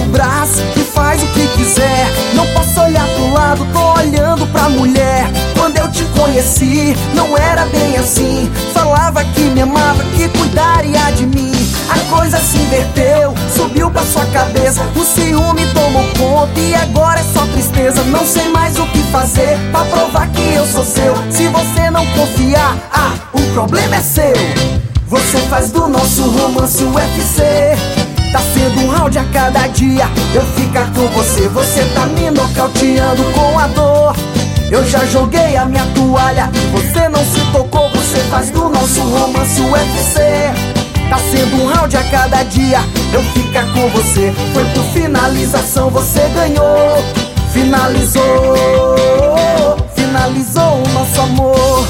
braço e faz o que quiser. Não posso olhar pro lado, tô olhando pra mulher. Quando eu te conheci, não era bem assim. Falava que me amava, que cuidaria de mim. A coisa se inverteu, subiu pra sua cabeça. O ciúme tomou conta e agora é só tristeza. Não sei mais o que fazer pra provar que eu sou seu. Se você não confiar, o problema é seu. Você faz do nosso romance UFC. Tá sendo um round a cada dia eu ficar com você. Você tá me nocauteando com a dor. Eu já joguei a minha toalha, você não se tocou. Você faz do nosso romance UFC. Tá sendo um round a cada dia eu ficar com você. Foi por finalização, você ganhou. Finalizou o nosso amor.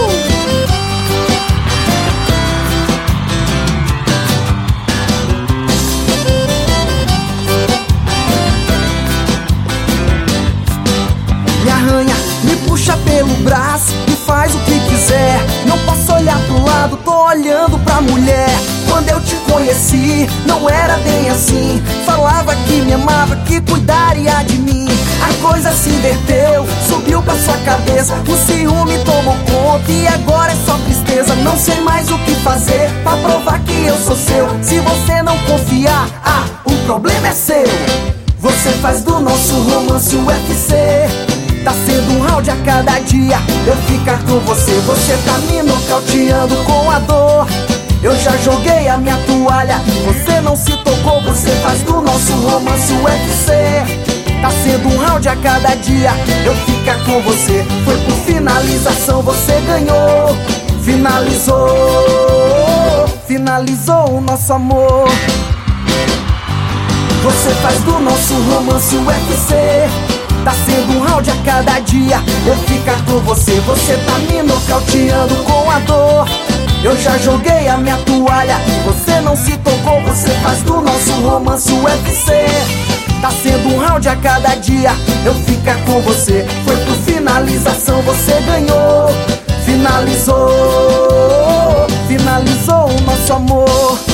Me arranha, me puxa pelo braço e faz o que quiser. Não posso olhar pro lado, tô olhando pra mulher. Quando eu te conheci, não era bem assim. Falava que me amava, que cuidaria de mim. A coisa se inverteu, subiu pra sua cabeça. O ciúme tomou conta e agora é só tristeza. Não sei mais o que fazer pra provar que eu sou seu. Se você não confiar, o problema é seu. Você faz do nosso romance UFC. Tá sendo um round a cada dia eu ficar com você. Você tá me nocauteando com a dor. Eu já joguei a minha toalha, você não se tocou. Você faz do nosso romance UFC. Tá sendo um round a cada dia eu ficar com você. Foi por finalização, você ganhou. Finalizou o nosso amor. Você faz do nosso romance UFC. Tá sendo um round a cada dia eu ficar com você. Você tá me nocauteando com a dor. Eu já joguei a minha toalha, você não se tocou. Você faz do nosso romance UFC. Tá sendo um round a cada dia eu ficar com você. Foi por finalização, você ganhou. Finalizou o nosso amor.